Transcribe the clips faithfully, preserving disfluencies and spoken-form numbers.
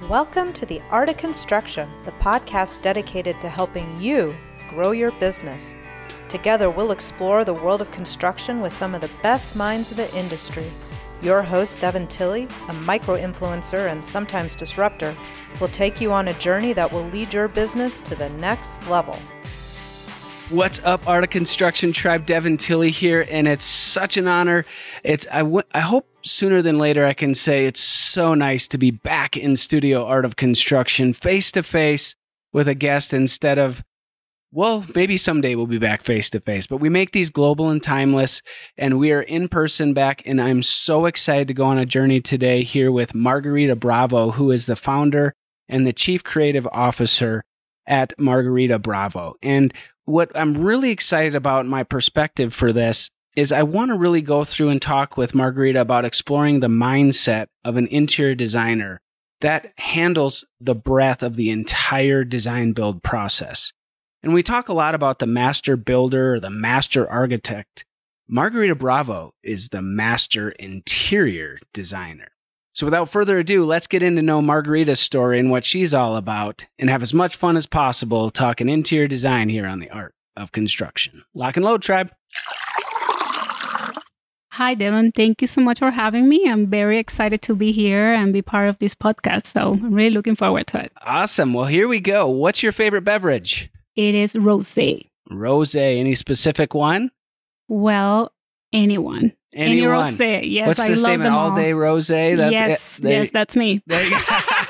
Welcome to The Art of Construction, the podcast dedicated to helping you grow your business. Together, we'll explore the world of construction with some of the best minds of the industry. Your host, Devin Tilley, a micro-influencer and sometimes disruptor, will take you on a journey that will lead your business to the next level. What's up, Art of Construction Tribe? Devin Tilley here, and it's such an honor. It's I, w- I hope sooner than later I can say it's so nice to be back in studio Art of Construction, face-to-face with a guest instead of, well, maybe someday we'll be back face-to-face. But we make these global and timeless, and we are in person back, and I'm so excited to go on a journey today here with Margarita Bravo, who is the founder and the chief creative officer at Margarita Bravo. And what I'm really excited about, my perspective for this, is I want to really go through and talk with Margarita about exploring the mindset of an interior designer that handles the breadth of the entire design build process. And we talk a lot about the master builder or the master architect. Margarita Bravo is the master interior designer. So without further ado, let's get in to know Margarita's story and what she's all about and have as much fun as possible talking interior design here on the Art of Construction. Lock and load, tribe. Hi, Devin. Thank you so much for having me. I'm very excited to be here and be part of this podcast. So I'm really looking forward to it. Awesome. Well, here we go. What's your favorite beverage? It is rosé. Rosé. Any specific one? Well, anyone. Anyone. Any rosé. Yes, What's I the love statement? them All, all day rosé? That's yes, it. There, yes, that's me. There, you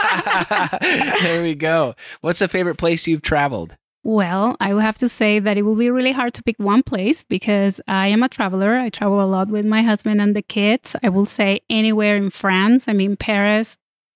go. There we go. What's the favorite place you've traveled? Well, I will have to say that it will be really hard to pick one place because I am a traveler. I travel a lot with my husband and the kids. I will say anywhere in France. I mean, Paris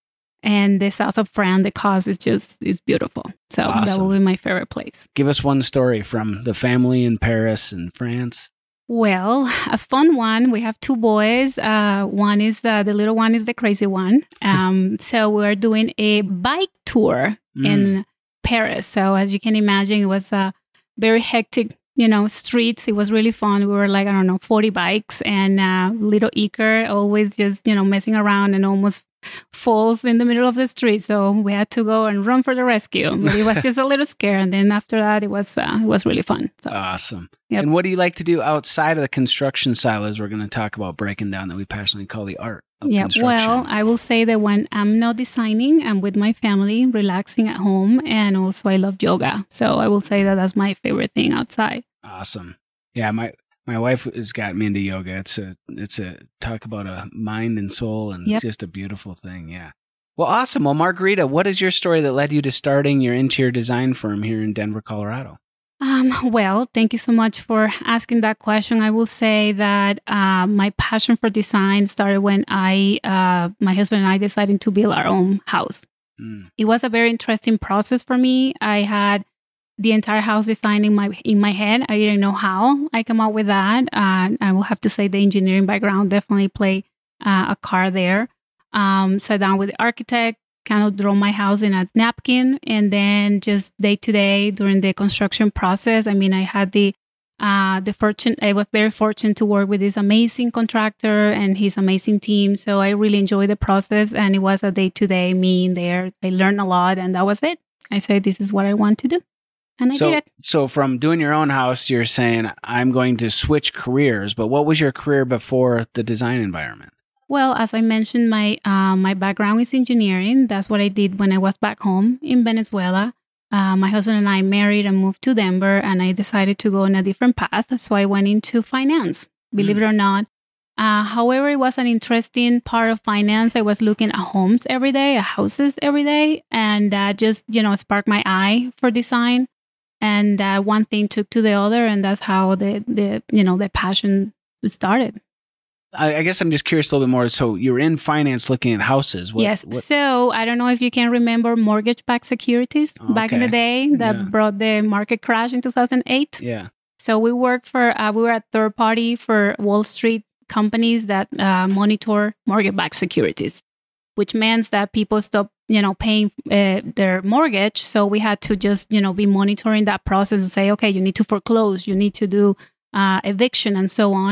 and the south of France, the coast is just is beautiful. So Awesome. That will be my favorite place. Give us one story from the family in Paris and France. Well, a fun one. We have two boys. Uh, one is uh, the little one is the crazy one. Um, so we're doing a bike tour Mm. in Paris. So as you can imagine, it was a very hectic, you know, streets. It was really fun. We were like, I don't know, forty bikes, and uh, little Iker always just, you know, messing around and almost falls in the middle of the street. So we had to go and run for the rescue. But it was just a little scare. And then after that, it was uh, it was really fun. So Awesome. Yep. And what do you like to do outside of the construction silos we're going to talk about breaking down that we passionately call the art of yeah, construction? well, I will say that when I'm not designing, I'm with my family, relaxing at home. And also I love yoga. So I will say that that's my favorite thing outside. Awesome. Yeah, my my wife has got me into yoga. It's a it's a talk about a mind and soul, and Yep. it's just a beautiful thing. Yeah. Well, awesome. Well, Margarita, what is your story that led you to starting your interior design firm here in Denver, Colorado? Um, well, thank you so much for asking that question. I will say that uh, my passion for design started when I, uh, my husband and I decided to build our own house. Mm. It was a very interesting process for me. I had the entire house designed in my in my head. I didn't know how I came up with that. Uh, I will have to say the engineering background definitely played uh, a part there. Um, sat down with the architect, kind of draw my house in a napkin, and then just day to day during the construction process. I mean, I had the uh, the fortune. I was very fortunate to work with this amazing contractor and his amazing team. So I really enjoyed the process, and it was a day to day me in there. I learned a lot, and that was it. I said, "This is what I want to do," and I So, did it. so from doing your own house, you're saying I'm going to switch careers. But what was your career before the design environment? Well, as I mentioned, my uh, my background is engineering. That's what I did when I was back home in Venezuela. Uh, my husband and I married and moved to Denver, and I decided to go on a different path. So I went into finance, believe Mm. it or not. Uh, however, it was an interesting part of finance. I was looking at homes every day, at houses every day, and that just, you know, sparked my eye for design. And uh, one thing took to the other, and that's how the, the you know, the passion started. I, I guess I'm just curious a little bit more. So you were in finance looking at houses. What, yes. what- So I don't know if you can remember mortgage-backed securities back in the Okay. day that Yeah. brought the market crash in two thousand eight. Yeah. So we worked for, uh, we were a third party for Wall Street companies that uh, monitor mortgage-backed securities, which means that people stop, you know, paying uh, their mortgage. So we had to just, you know, be monitoring that process and say, okay, you need to foreclose, you need to do uh, eviction and so on.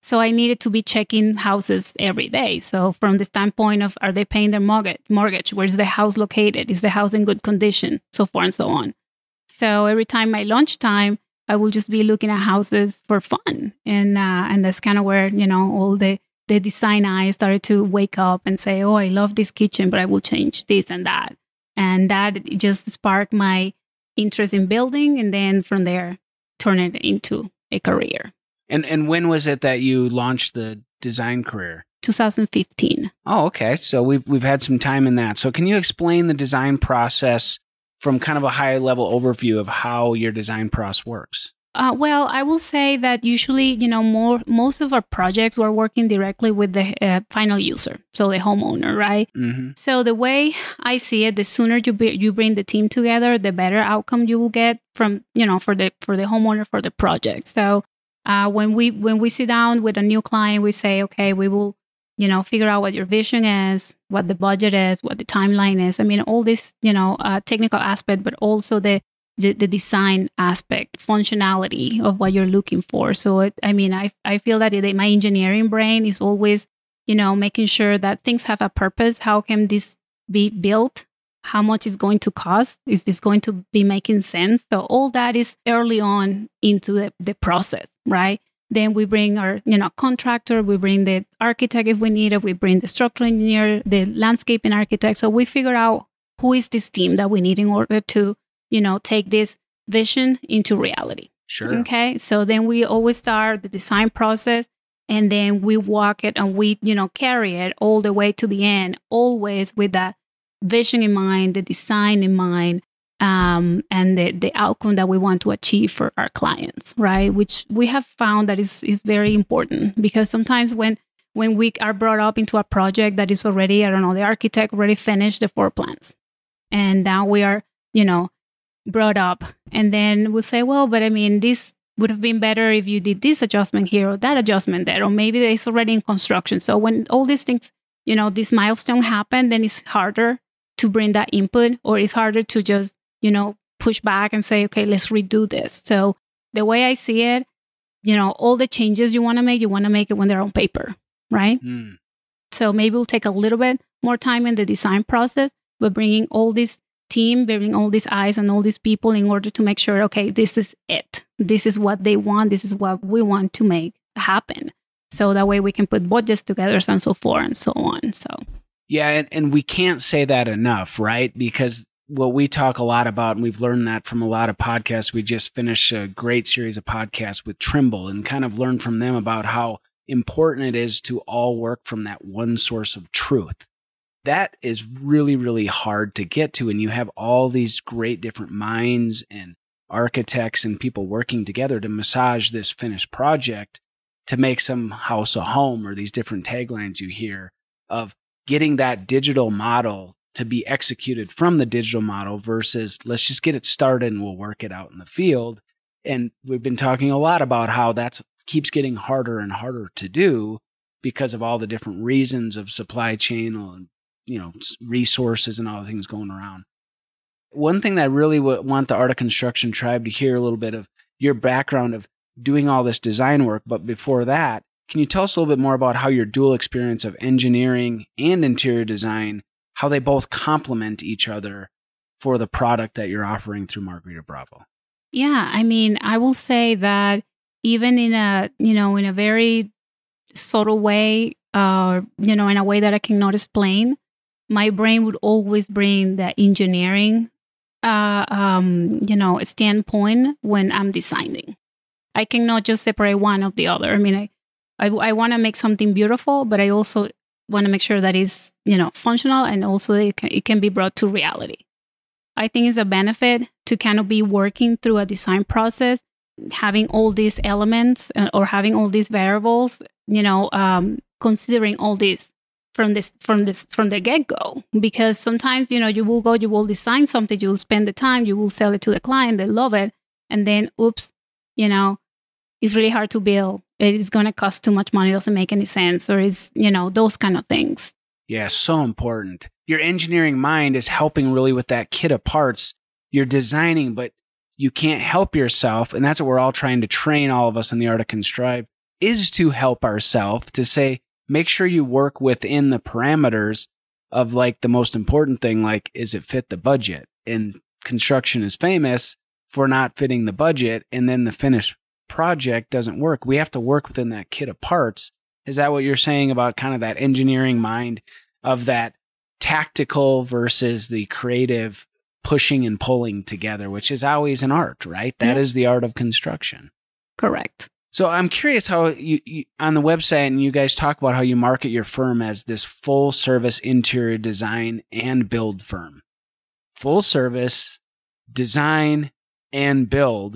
So I needed to be checking houses every day. So from the standpoint of, are they paying their mortgage? Mortgage? Where's the house located? Is the house in good condition? So forth and so on. So every time my lunchtime, I will just be looking at houses for fun. And uh, and that's kind of where, you know, all the, the design eyes started to wake up and say, oh, I love this kitchen, but I will change this and that. And that just sparked my interest in building. And then from there, turn it into a career. And and when was it that you launched the design career? two thousand fifteen. Oh, okay. So we've we've had some time in that. So can you explain the design process from kind of a high level overview of how your design process works? Uh, well, I will say that usually, you know, more most of our projects we're working directly with the uh, final user, so the homeowner, right? Mm-hmm. So the way I see it, the sooner you be, you bring the team together, the better outcome you will get from, you know, for the for the homeowner for the project. So uh, when we when we sit down with a new client, we say, okay, we will, you know, figure out what your vision is, what the budget is, what the timeline is. I mean, all this, you know, uh, technical aspect, but also the The, the design aspect, functionality of what you're looking for. So, it, I mean, I I feel that it, my engineering brain is always, you know, making sure that things have a purpose. How can this be built? How much is going to cost? Is this going to be making sense? So all that is early on into the, the process, right? Then we bring our, you know, contractor, we bring the architect if we need it, we bring the structural engineer, the landscaping architect. So we figure out who is this team that we need in order to, you know, take this vision into reality. Sure. Okay. So then we always start the design process and then we walk it and we, you know, carry it all the way to the end, always with that vision in mind, the design in mind, um, and the, the outcome that we want to achieve for our clients, right? Which we have found that is, is very important because sometimes when, when we are brought up into a project that is already, I don't know, the architect already finished the floor plans and now we are, you know, brought up and then we'll say, well, but I mean, this would have been better if you did this adjustment here or that adjustment there, or maybe it's already in construction. So when all these things, you know, this milestone happen, then it's harder to bring that input or it's harder to just, you know, push back and say, okay, let's redo this. So the way I see it, you know, all the changes you want to make, you want to make it when they're on paper, right? Mm. So maybe we'll take a little bit more time in the design process, but bringing all these team, bringing all these eyes and all these people in order to make sure, okay, this is it. This is what they want. This is what we want to make happen. So that way we can put budgets together and so forth and so on. So, yeah. And, and we can't say that enough, right? Because what we talk a lot about, and we've learned that from a lot of podcasts, we just finished a great series of podcasts with Trimble and kind of learned from them about how important it is to all work from that one source of truth. That is really, really hard to get to. And you have all these great different minds and architects and people working together to massage this finished project to make some house a home, or these different taglines you hear of getting that digital model to be executed from the digital model versus let's just get it started and we'll work it out in the field. And we've been talking a lot about how that keeps getting harder and harder to do because of all the different reasons of supply chain and, you know, resources and all the things going around. One thing that I really w- want the Art of Construction Tribe to hear a little bit of your background of doing all this design work. But before that, can you tell us a little bit more about how your dual experience of engineering and interior design, how they both complement each other for the product that you're offering through Margarita Bravo? Yeah, I mean, I will say that even in a, you know, in a very subtle way, uh, you know, in a way that I cannot explain, my brain would always bring the engineering, uh, um, you know, standpoint when I'm designing. I cannot just separate one of the other. I mean, I, I, I want to make something beautiful, but I also want to make sure that it's, you know, functional and also it can, it can be brought to reality. I think it's a benefit to kind of be working through a design process, having all these elements or having all these variables, you know, um, considering all this from this, from this, from the get-go, because sometimes, you know, you will go, you will design something, you will spend the time, you will sell it to the client, they love it. And then, oops, you know, it's really hard to build. It is going to cost too much money. It doesn't make any sense. Or is, you know, those kind of things. Yeah, so important. Your engineering mind is helping really with that kit of parts. You're designing, but you can't help yourself. And that's what we're all trying to train all of us in the Art of Construct is to help ourselves, to say, make sure you work within the parameters of like the most important thing, like, is it fit the budget? And construction is famous for not fitting the budget, and then the finished project doesn't work. We have to work within that kit of parts. Is that what you're saying about kind of that engineering mind of that tactical versus the creative pushing and pulling together, which is always an art, right? That yeah. is the art of construction. Correct. So I'm curious how you, you on the website, and you guys talk about how you market your firm as this full service interior design and build firm. Full service design and build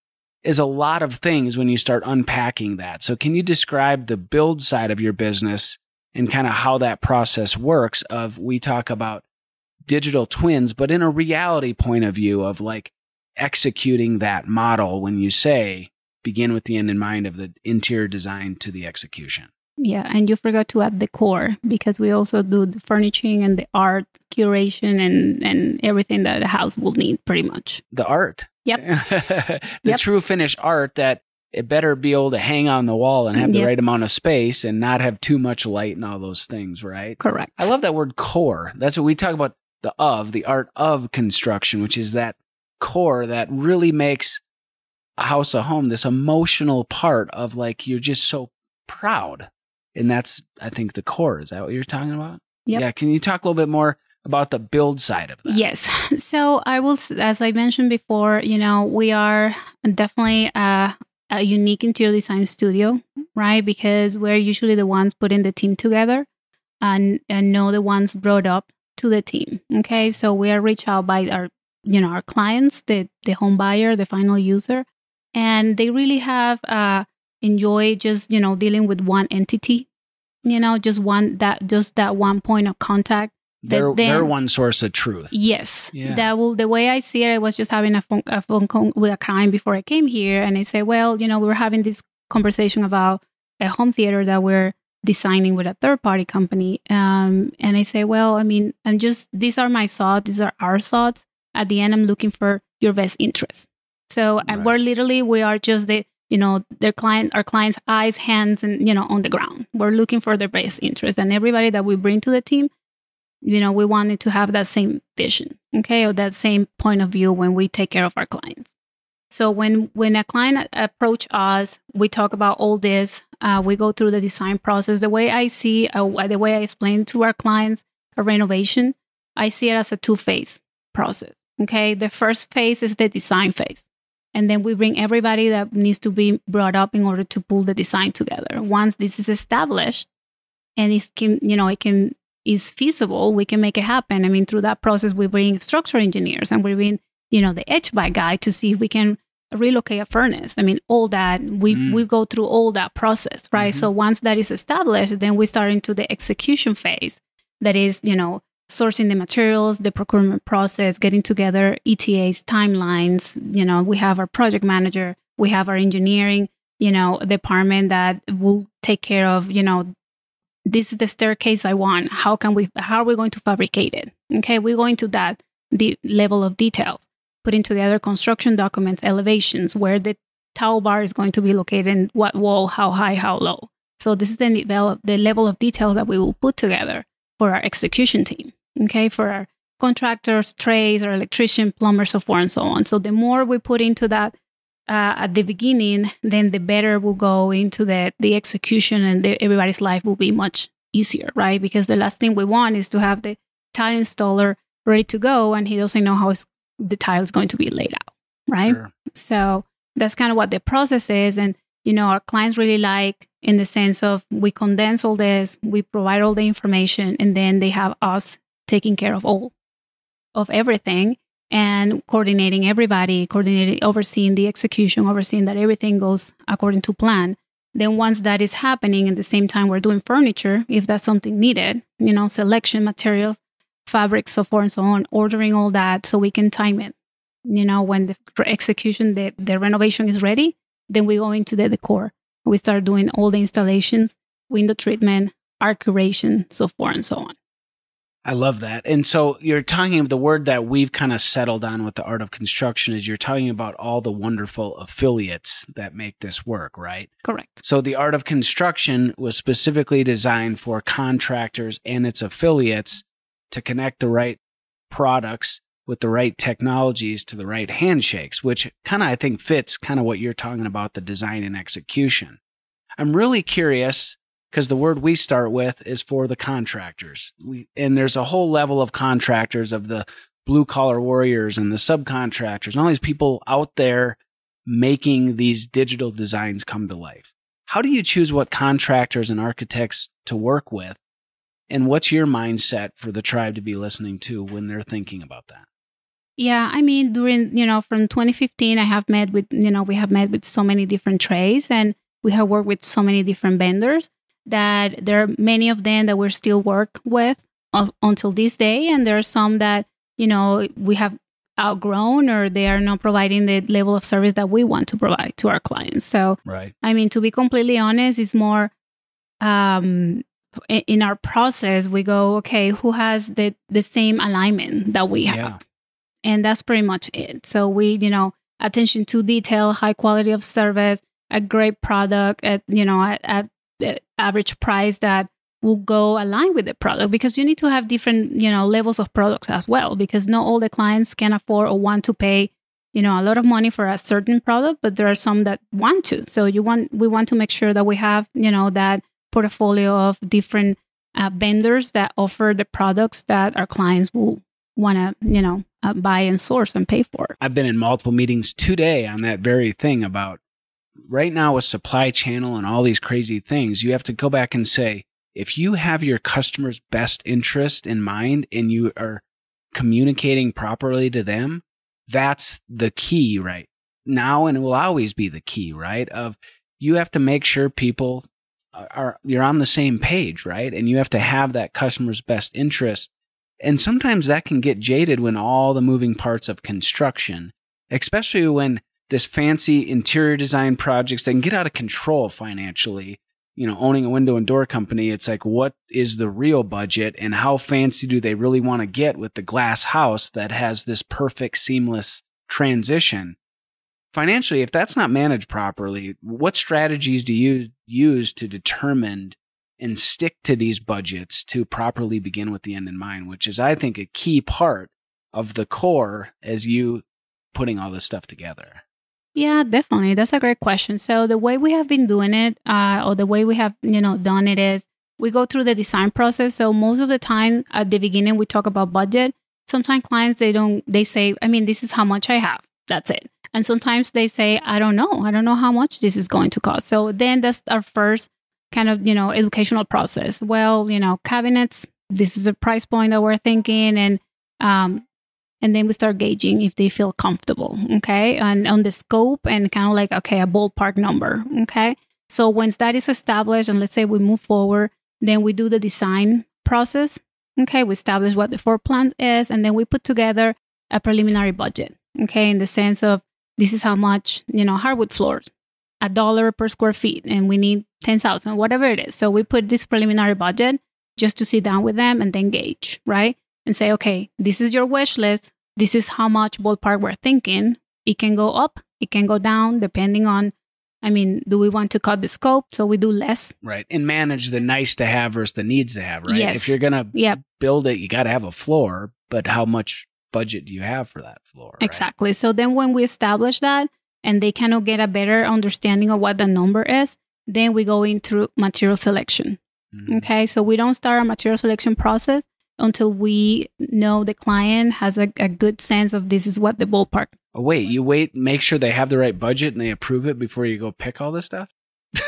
is a lot of things when you start unpacking that. So can you describe the build side of your business and kind of how that process works? Of, we talk about digital twins, but in a reality point of view of like executing that model when you say, begin with the end in mind of the interior design to the execution. Yeah, and you forgot to add the core, because we also do the furnishing and the art curation and, and everything that a house will need, pretty much. The art. Yep. the yep. true finished art that it better be able to hang on the wall and have the yep. right amount of space and not have too much light and all those things, right? Correct. I love that word core. That's what we talk about, the of, the art of construction, which is that core that really makes a house a home, this emotional part of like, you're just so proud. And that's, I think, the core. Is that what you're talking about? Yep. Yeah. Can you talk a little bit more about the build side of that? Yes. So I will, as I mentioned before, you know, we are definitely a, a unique interior design studio, right? Because we're usually the ones putting the team together and, and know the ones brought up to the team. Okay. So we are reached out by our, you know, our clients, the, the home buyer, the final user. And they really have uh, enjoyed just, you know, dealing with one entity, you know, just one, that, just that one point of contact. They're, then, they're one source of truth. Yes. Yeah. That will, the way I see it, I was just having a phone, a phone call with a client before I came here. And I say, well, you know, we were having this conversation about a home theater that we're designing with a third party company. Um, and I say, well, I mean, I'm just, these are my thoughts. These are our thoughts. At the end, I'm looking for your best interest. So right. we're literally, we are just the, you know, their client, our clients' eyes, hands, and, you know, on the ground. We're looking for their best interest. And everybody that we bring to the team, you know, we wanted to have that same vision, okay, or that same point of view when we take care of our clients. So when, when a client approach us, we talk about all this. Uh, we go through the design process. The way I see, uh, the way I explain to our clients a renovation, I see it as a two-phase process, okay? The first phase is the design phase. And then we bring everybody that needs to be brought up in order to pull the design together. Once this is established and it can, you know, it can, is feasible, we can make it happen. I mean, through that process, we bring structural engineers and we bring, you know, the H V A C guy to see if we can relocate a furnace. I mean, all that, we, mm. we go through all that process, right? Mm-hmm. So once that is established, then we start into the execution phase. That is, you know, sourcing the materials, the procurement process, getting together E T As, timelines. You know, we have our project manager, we have our engineering, you know, department that will take care of, you know, this is the staircase I want. How can we, how are we going to fabricate it? Okay, we're going to that the level of details, putting together construction documents, elevations, where the towel bar is going to be located, in what wall, how high, how low. So this is the level, the level of detail that we will put together for our execution team. Okay, for our contractors, trades, our electrician, plumbers, so forth and so on. So the more we put into that uh, at the beginning, then the better we'll go into the, the execution, and the, everybody's life will be much easier, right? Because the last thing we want is to have the tile installer ready to go and he doesn't know how the tile is going to be laid out, right? Sure. So that's kind of what the process is. And, you know, our clients really like, in the sense of, we condense all this, we provide all the information, and then they have us taking care of all of everything and coordinating everybody, coordinating, overseeing the execution, overseeing that everything goes according to plan. Then once that is happening, at the same time, we're doing furniture, if that's something needed, you know, selection, materials, fabrics, so forth and so on, ordering all that so we can time it. You know, when the execution, the, the renovation is ready, then we go into the decor. We start doing all the installations, window treatment, art curation, so forth and so on. I love that. And so you're talking the word that we've kind of settled on with the art of construction is you're talking about all the wonderful affiliates that make this work, right? Correct. So the art of construction was specifically designed for contractors and its affiliates to connect the right products with the right technologies to the right handshakes, which kind of, I think, fits kind of what you're talking about, the design and execution. I'm really curious because the word we start with is for the contractors. We, and there's a whole level of contractors, of the blue collar warriors and the subcontractors and all these people out there making these digital designs come to life. How do you choose what contractors and architects to work with? And what's your mindset for the tribe to be listening to when they're thinking about that? Yeah, I mean, during, you know, from twenty fifteen, I have met with, you know, we have met with so many different trades and we have worked with so many different vendors that there are many of them that we still work with uh, until this day. And there are some that, you know, we have outgrown or they are not providing the level of service that we want to provide to our clients. So, right. I mean, to be completely honest, it's more um, in our process, we go, okay, who has the, the same alignment that we have? Yeah. And that's pretty much it. So we, you know, attention to detail, high quality of service, a great product at, you know, at, at the average price that will go align with the product, because you need to have different, you know, levels of products as well, because not all the clients can afford or want to pay, you know, a lot of money for a certain product, but there are some that want to. So you want, we want to make sure that we have, you know, that portfolio of different uh, vendors that offer the products that our clients will want to, you know, uh, buy and source and pay for. I've been in multiple meetings today on that very thing about right now with supply channel and all these crazy things. You have to go back and say, if you have your customer's best interest in mind and you are communicating properly to them, that's the key right now, and it will always be the key, right? Of you have to make sure people are, you're on the same page, right? And you have to have that customer's best interest. And sometimes that can get jaded when all the moving parts of construction, especially when this fancy interior design projects that can get out of control financially, you know, owning a window and door company, it's like, what is the real budget and how fancy do they really want to get with the glass house that has this perfect seamless transition? Financially, if that's not managed properly, what strategies do you use to determine and stick to these budgets to properly begin with the end in mind, which is, I think, a key part of the core as you putting all this stuff together? Yeah, definitely. That's a great question. So the way we have been doing it, uh, or the way we have, you know, done it is we go through the design process. So most of the time at the beginning, we talk about budget. Sometimes clients, they don't, they say, I mean, this is how much I have. That's it. And sometimes they say, I don't know. I don't know how much this is going to cost. So then that's our first kind of, you know, educational process. Well, you know, cabinets, this is a price point that we're thinking. And, um, and then we start gauging if they feel comfortable. Okay. And on the scope and kind of like, okay, a ballpark number. Okay. So once that is established and let's say we move forward, then we do the design process. Okay. We establish what the floor plan is, and then we put together a preliminary budget. Okay. In the sense of this is how much, you know, hardwood floors, a dollar per square feet, and we need ten thousand, whatever it is. So we put this preliminary budget just to sit down with them and then gauge, right? And say, okay, this is your wish list. This is how much ballpark we're thinking. It can go up, it can go down, depending on, I mean, do we want to cut the scope? So we do less. Right. And manage the nice to have versus the needs to have, right? Yes. If you're going to yep. build it, you got to have a floor, but how much budget do you have for that floor? Right? Exactly. So then when we establish that and they cannot get a better understanding of what the number is, then we go into material selection. Mm-hmm. Okay. So we don't start our material selection process until we know the client has a, a good sense of this is what the ballpark. Oh, wait, you wait, make sure they have the right budget and they approve it before you go pick all this stuff?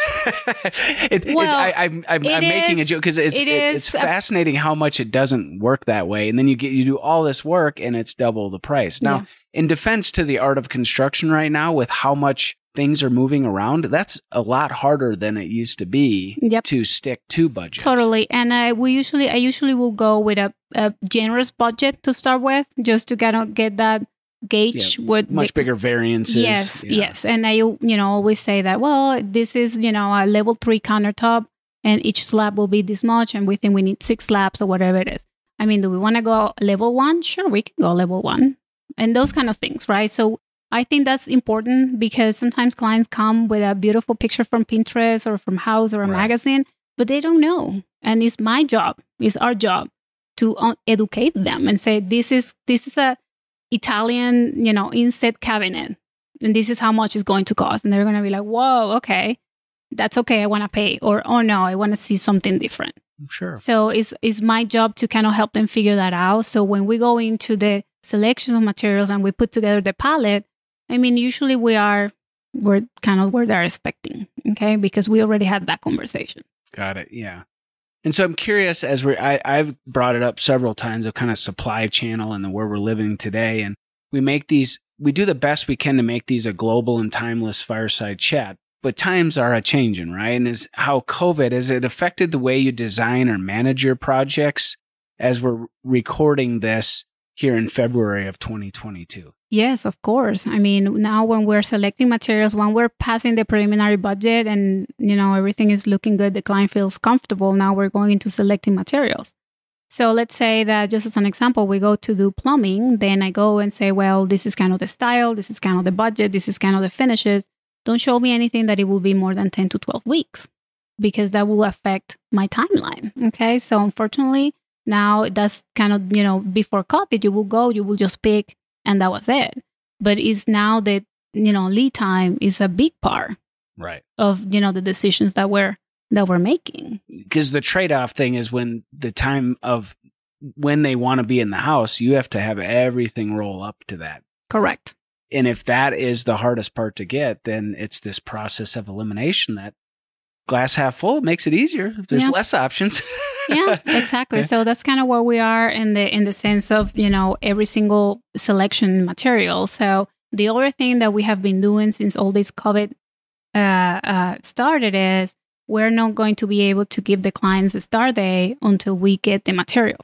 it, well, it, I, I'm, I'm, it I'm making is, a joke because it's, it it, it's fascinating how much it doesn't work that way. And then you get you do all this work and it's double the price. Now, yeah. in defense to the art of construction right now, with how much things are moving around, that's a lot harder than it used to be yep. to stick to budgets. Totally. And I we usually I usually will go with a, a generous budget to start with, just to kind of get that gauge yeah, with much the, bigger variances. Yes, yeah. yes. And I you know always say that, well, this is, you know, a level three countertop and each slab will be this much and we think we need six slabs or whatever it is. I mean, do we want to go level one? Sure, we can go level one and those kind of things, right? So I think that's important because sometimes clients come with a beautiful picture from Pinterest or from House or a Right. magazine, but they don't know. And it's my job, it's our job to uh, educate them and say, this is this is a Italian, you know, inset cabinet, and this is how much it's going to cost. And they're going to be like, whoa, okay, that's okay, I want to pay. Or, oh no, I want to see something different. Sure. So it's, it's my job to kind of help them figure that out. So when we go into the selection of materials and we put together the palette, I mean, usually we are, we're kind of where they're expecting, okay? Because we already had that conversation. Got it. Yeah. And so I'm curious, as we're, I, I've brought it up several times of kind of supply channel and the, where we're living today. And we make these, we do the best we can to make these a global and timeless fireside chat. But times are a changing, right? And is how COVID, has it affected the way you design or manage your projects as we're recording this here in February of twenty twenty-two? Yes, of course. I mean, now when we're selecting materials, when we're passing the preliminary budget and, you know, everything is looking good, the client feels comfortable, now we're going into selecting materials. So let's say that, just as an example, we go to do plumbing, then I go and say, well, this is kind of the style, this is kind of the budget, this is kind of the finishes. Don't show me anything that it will be more than ten to twelve weeks, because that will affect my timeline. Okay. So unfortunately, now that's kind of, you know, before COVID, you will go, you will just pick, and that was it. But it's now that, you know, lead time is a big part Right. of, you know, the decisions that we're, that we're making. Because the trade-off thing is when the time of when they want to be in the house, you have to have everything roll up to that. Correct. And if that is the hardest part to get, then it's this process of elimination that glass half full makes it easier. If there's Yeah. less options. Yeah, exactly. So that's kind of where we are in the in the sense of, you know, every single selection material. So the other thing that we have been doing since all this COVID uh, uh, started is we're not going to be able to give the clients a start day until we get the material.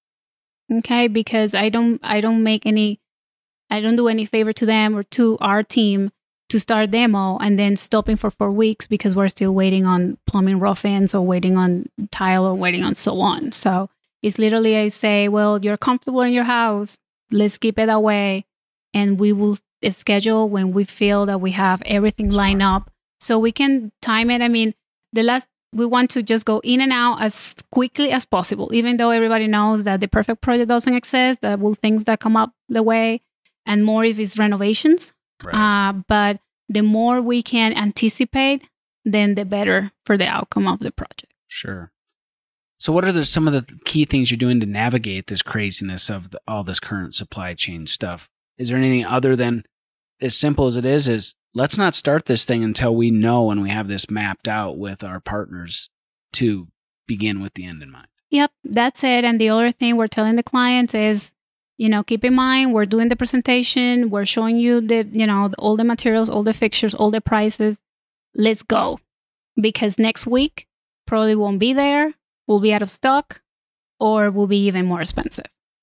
Okay, because I don't I don't make any I don't do any favor to them or to our team to start demo and then stopping for four weeks because we're still waiting on plumbing rough ends or waiting on tile or waiting on so on. So it's literally, I say, well, you're comfortable in your house. Let's keep it that way. And we will schedule when we feel that we have everything lined up so we can time it. I mean, the last, we want to just go in and out as quickly as possible, even though everybody knows that the perfect project doesn't exist. There will things that come up the way, and more if it's renovations. Right. Uh, but the more we can anticipate, then the better for the outcome of the project. Sure. So what are the, some of the key things you're doing to navigate this craziness of the, all this current supply chain stuff? Is there anything other than, as simple as it is, is let's not start this thing until we know and we have this mapped out with our partners to begin with the end in mind? Yep, that's it. And the other thing we're telling the clients is, you know, keep in mind, we're doing the presentation. We're showing you the, you know, all the materials, all the fixtures, all the prices. Let's go. Because next week probably won't be there. We'll be out of stock or will be even more expensive.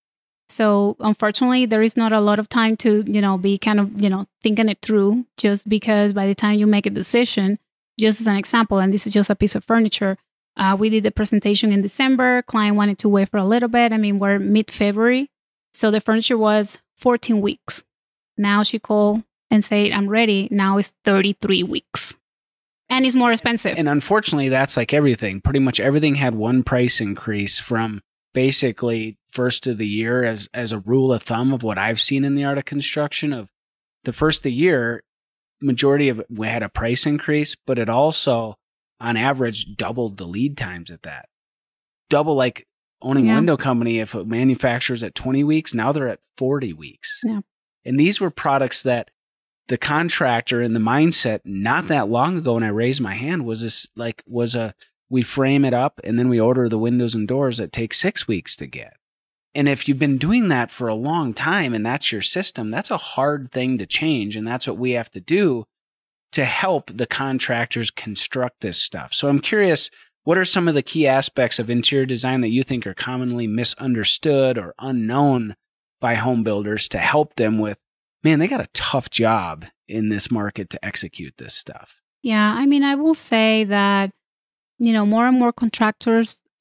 So unfortunately, there is not a lot of time to, you know, be kind of, you know, thinking it through, just because by the time you make a decision, just as an example, and this is just a piece of furniture, uh, we did the presentation in December. Client wanted to wait for a little bit. I mean, we're mid-February. So the furniture was fourteen weeks. Now she called and said, I'm ready. Now it's thirty-three weeks. And it's more expensive. And unfortunately, that's like everything. Pretty much everything had one price increase from basically first of the year as, as a rule of thumb of what I've seen in the art of construction. Of the first of the year, majority of it we had a price increase, but it also, on average, doubled the lead times at that. Double like owning Yeah. a window company, if a manufacturer's at twenty weeks, now they're at forty weeks. Yeah. And these were products that the contractor and the mindset not that long ago when I raised my hand was this like, was a, we frame it up and then we order the windows and doors that take six weeks to get. And if you've been doing that for a long time and that's your system, that's a hard thing to change. And that's what we have to do to help the contractors construct this stuff. So I'm curious, what are some of the key aspects of interior design that you think are commonly misunderstood or unknown by home builders to help them with, man, they got a tough job in this market to execute this stuff? Yeah, I mean, I will say that, you know, more and more contractors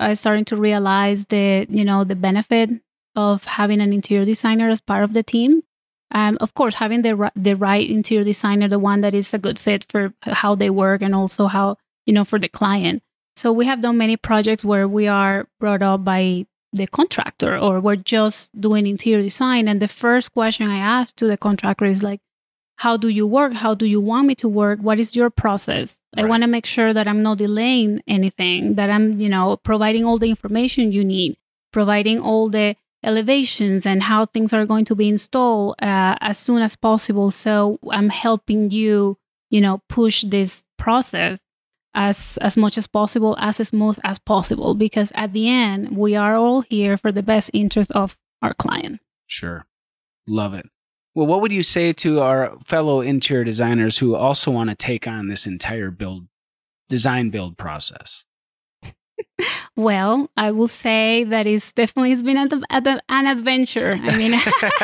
uh, starting to realize the, you know, the benefit of having an interior designer as part of the team. Um, of course, having the the right interior designer, the one that is a good fit for how they work and also how, you know, for the client. So we have done many projects where we are brought up by the contractor, or we're just doing interior design. And the first question I ask to the contractor is like, how do you work? How do you want me to work? What is your process? Right. I want to make sure that I'm not delaying anything, that I'm, you know, providing all the information you need, providing all the elevations and how things are going to be installed uh, as soon as possible. So I'm helping you, you know, push this process as as much as possible, as smooth as possible, because at the end, we are all here for the best interest of our client. Sure. Love it. Well, what would you say to our fellow interior designers who also want to take on this entire build, design build process? Well, I will say that it's definitely it's been an, an adventure. I mean,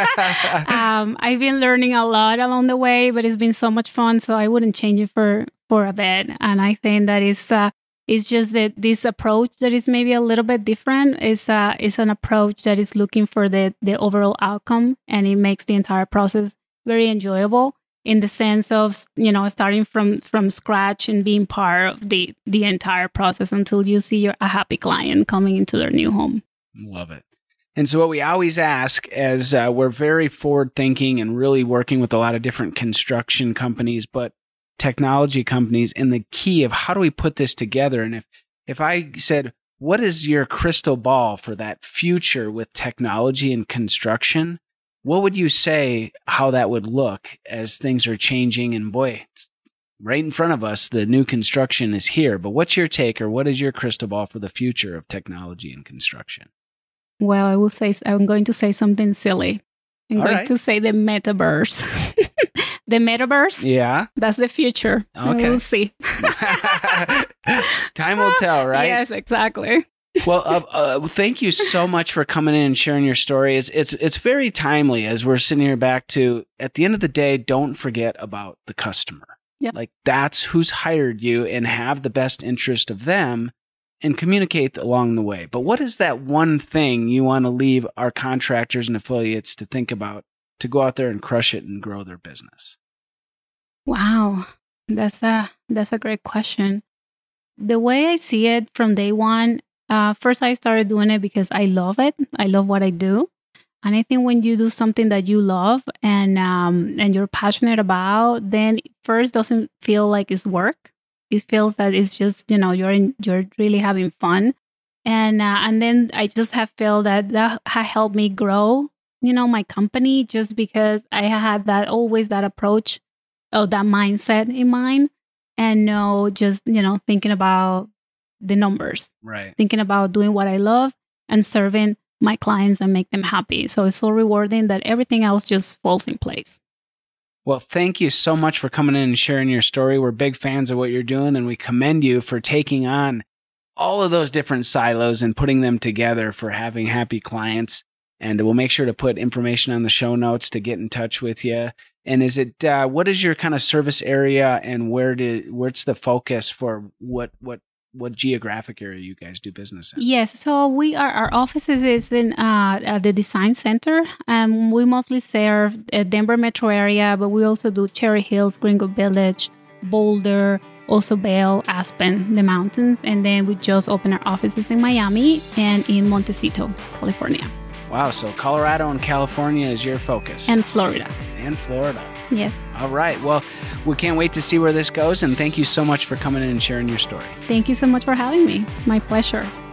um, I've been learning a lot along the way, but it's been so much fun. So I wouldn't change it for, for a bit. And I think that it's, uh, it's just that this approach that is maybe a little bit different is uh, is an approach that is looking for the, the overall outcome. And it makes the entire process very enjoyable, in the sense of, you know, starting from, from scratch and being part of the, the entire process until you see your, a happy client coming into their new home. Love it. And so what we always ask, as uh, we're very forward thinking and really working with a lot of different construction companies, but technology companies, and the key of how do we put this together? And if, if I said, what is your crystal ball for that future with technology and construction? What would you say how that would look as things are changing? And boy, right in front of us, the new construction is here. But what's your take, or what is your crystal ball for the future of technology and construction? Well, I will say, I'm going to say something silly. I'm All going right. to say the metaverse. The metaverse? Yeah. That's the future. Okay. We'll see. Time will tell, right? Yes, exactly. Well, uh, uh, thank you so much for coming in and sharing your story. It's, it's it's very timely as we're sitting here back to, at the end of the day, don't forget about the customer. Yep. Like, that's who's hired you, and have the best interest of them and communicate along the way. But what is that one thing you want to leave our contractors and affiliates to think about to go out there and crush it and grow their business? Wow, that's a that's a great question. The way I see it from day one, uh, first I started doing it because I love it. I love what I do, and I think when you do something that you love and um, and you're passionate about, then first doesn't feel like it's work. It feels that it's just, you know, you're in, you're really having fun, and uh, and then I just have felt that that ha- helped me grow, you know, my company, just because I had that always that approach. Oh, that mindset in mind, and no, just, you know, thinking about the numbers, right? Thinking about doing what I love and serving my clients and make them happy. So it's so rewarding that everything else just falls in place. Well, thank you so much for coming in and sharing your story. We're big fans of what you're doing, and we commend you for taking on all of those different silos and putting them together for having happy clients. And we'll make sure to put information on the show notes to get in touch with you. And is it, uh, what is your kind of service area, and where did, where's the focus for what, what, what geographic area you guys do business in? Yes. So we are, our offices is in uh, at the Design Center. Um, we mostly serve the Denver metro area, but we also do Cherry Hills, Greenwood Village, Boulder, also Vail, Aspen, the mountains. And then we just opened our offices in Miami and in Montecito, California. Wow. So Colorado and California is your focus. And Florida. And Florida. Yes. All right. Well, we can't wait to see where this goes. And thank you so much for coming in and sharing your story. Thank you so much for having me. My pleasure.